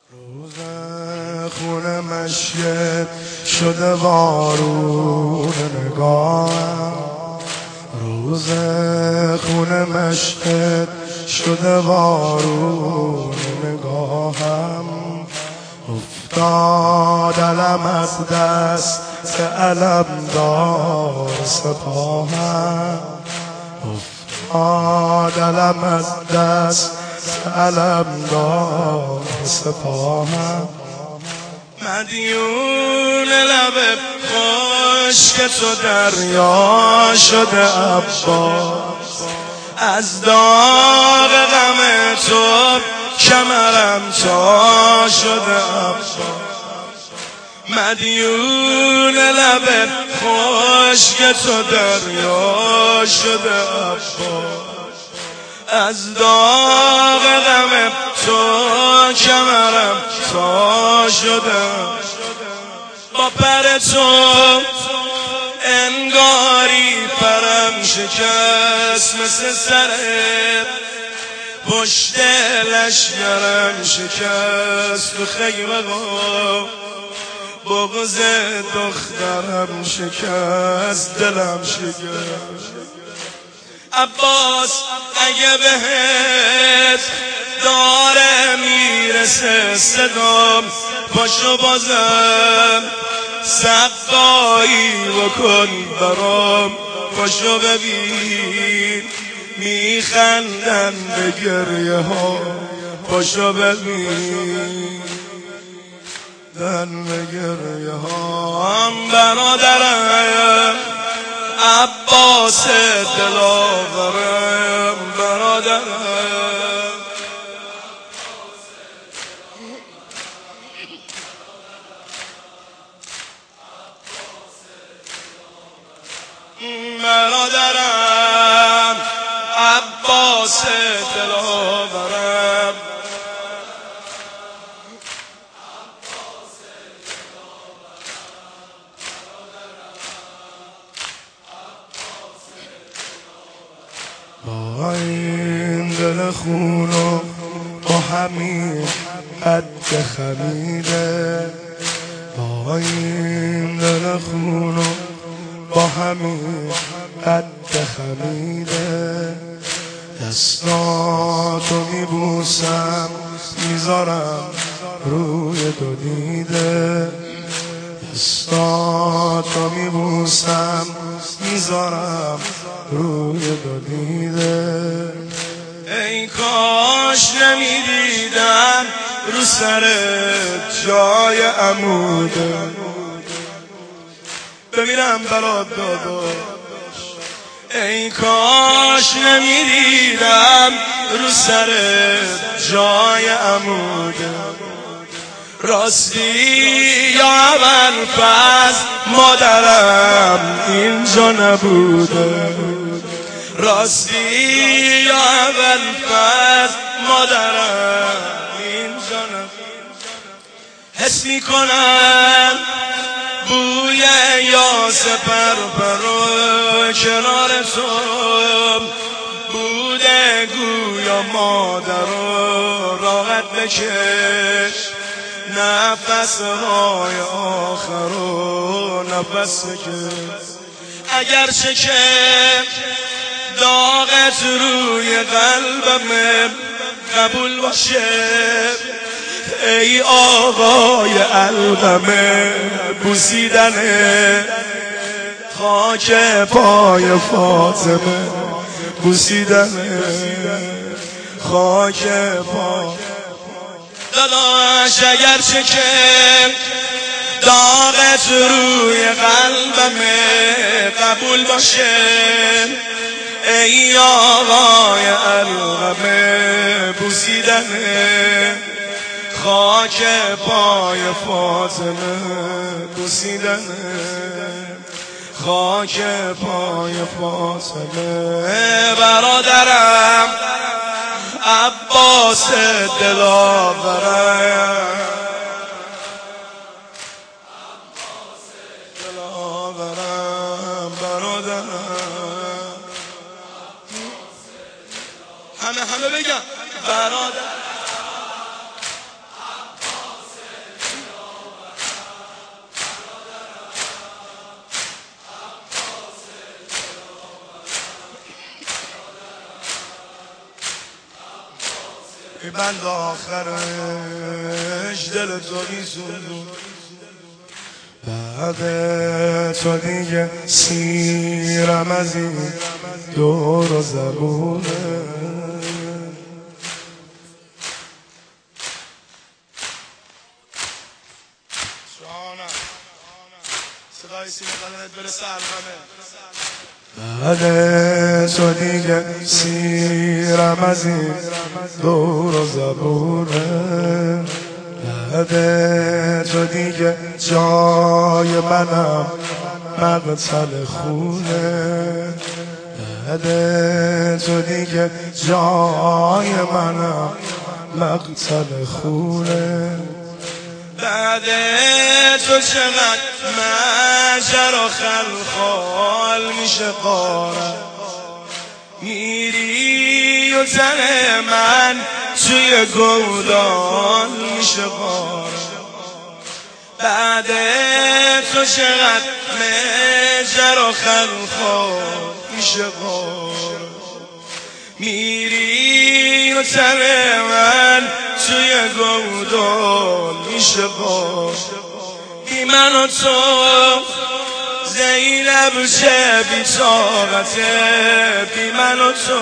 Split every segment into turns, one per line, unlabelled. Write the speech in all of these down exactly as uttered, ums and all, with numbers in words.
روز خونه مشیت شده وارون نگاهم، روز خونه مشیت شده وارون نگاهم. افتاد علم از دست علم دار سپاهم، افتاد علم از دست علم دار سپاهم. مدیون لب خشک تو دریا شده عباس، از داغ غم تو کمرم تا شده عباس. مدیون لب خشک تو دریا شده عباس، از داغ غم تو کمرم تا شده. با پر تو انگاری پرم شکست، مثل سرت پشت لشگرم شکست. تو خیمه ها بغض دخترم شکست، دلم شکست. عباس اگه بهت داره میرسه صدام، پاشو بازم سقایی بکن برام. پاشو ببین میخندن به گریه ها، پاشو ببین دن به گریه ها. برادرم عباس دلاورم، برادرم برادرم عباس دلاورم. با این دل خونو با همین قد خمیده، با این دل خونو با همین قد خمیده. دستاتو میبوسم میذارم روی دو دیده، دستاتو میبوسم میذارم روی دو دیده. ای کاش نمیدیدم رو سر جای عموده، ببینم برات داداش. ای کاش نمیدیدم رو سر جای عموده. راستی یا اول پس مادرم اینجا نبوده، راستی یا اول پس مادرم اینجا نبوده. حس میکنم بوی یاس پرپرو کنار تو بوده، گویا مادرو راحت بکش نفس های آخرو، نفس بکش. اگرچه که داغت روی قلبم قبول باشه، ای آقای القمه بوسیدن خاک پای فاطمه، بوسیدن خاک پای داداش. اگرچه که داغت روی قلبم قبول باشه، ای آقای القمه بوسیدن خاک پای فاطمه، بوسیدن خاک پای فاطمه. برادرم عباس دلاورم، دلاورم برادرم. همه همه بگم برادر میبند آخرش دل تو میسوزون. بعد تو دیگه سیرم از این دور و زبونه. صدای سینه قدمت برسه الهمه. بعد تو دیگه سیرم از این دور و زبونه. بعد تو دیگه جای منم مقتل خونه. بعد تو دیگه جای منم مقتل خونه. بعد تو چقدر مجر و خلخال میشه قارم. میری و تن من توی گودال میشه قارم. بعد تو چقدر مجر و خلخال میشه قارم. میری و تن من توی گودال میشه قارم. بی من و تو زینب چه بی طاقته. بی من و تو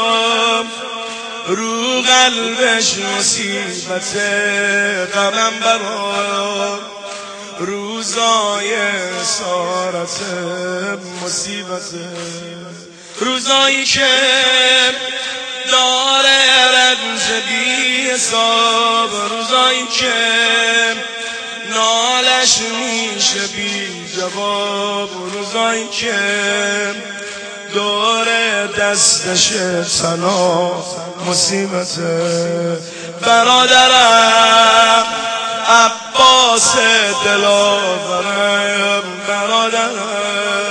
رو قلبش مصیبته. غمم برای روزای اسارت مصیبته. روزایی که داره رنج بی حساب. روزایی که نالش میشه بی جواب. روزایی که دور دستش تنها مصیبته. برادرم عباس دلاورم. برادرم